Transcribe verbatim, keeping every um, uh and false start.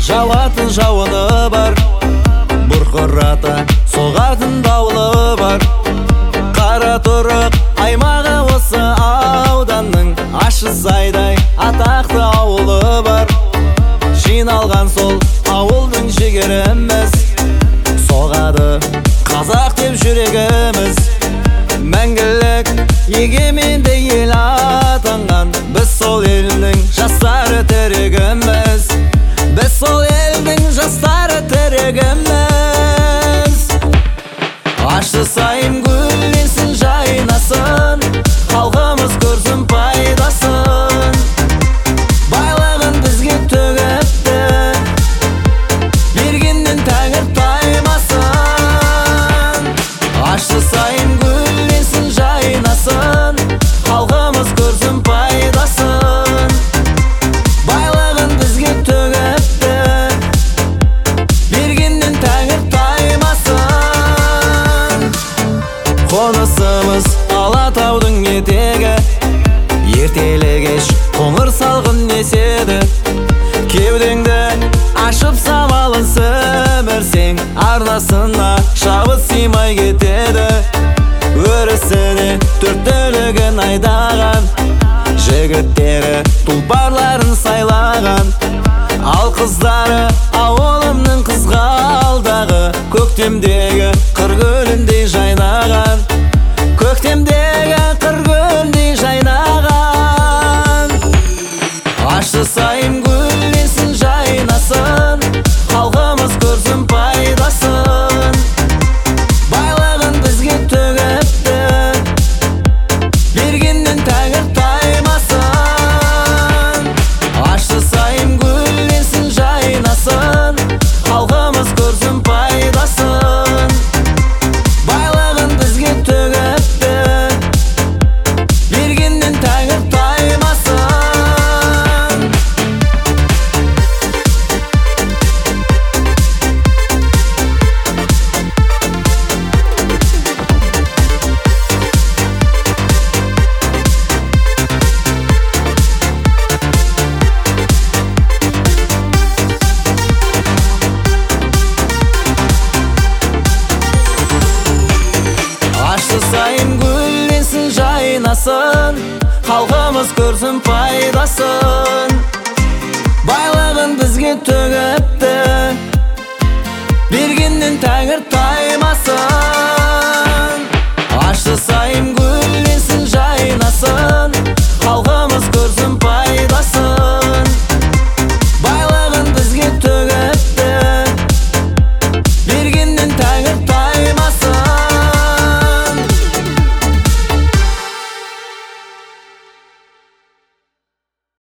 жауатын жауыны бар, бұрқырата соғатын дауылы бар. Қара тұрық аймағы осы ауданның ащы сайдай атақты ауылы бар. Жиналған сол ауылдың жігеріміз, соғады қазақ деп жүрегіміз. Мәңгілік егеменді ел атанған, біз сол елдің жастары тірегіміз. Біз сол елдің жастары тірегіміз. Ащы сайым гүлленсін, жайнасын, халқымыз көрсін пайдасын. Байлығын бізге төгіпті, бергеннен тәңір таймасын. Ащы сайым гүлленсін, жайнасын, халқымыз көрсін пайдасын. Байлығын бізге төгіпті, бергеннен тәңір таймасын. Қонысымыз Алатаудың етегі, ертелі кеш қоңыр салғын еседі. Кеудеңді ашып самалын сімірсең, арнасына шабыт сыймай кетеді. Өрісіне төрт түлігін айдаған, жігіттері тұлпарларын сайлаған. Ал қыздары ауылымның қызғалдағы, көктемдегі қыр гүліндей жайнаған. Көктемдегі қыр гүліндей жайнаған. Ащы сайым гүлленсін, жайнасын, халқымыз көрсін пайдасын. Байлығын бізге төгіпті, бергеннен тәңір таймасын. Ащы сайым гүлленсін, жайнасын, халқымыз көрсін пайдасын. Байлығын бізге төгіпті, бергеннен тәңір таймасын. Ащы сайым гүлленсін, жайнасын, халқымыз көрсін пайдасын. Байлығын бізге төгіпті, бергеннен тәңір таймасын.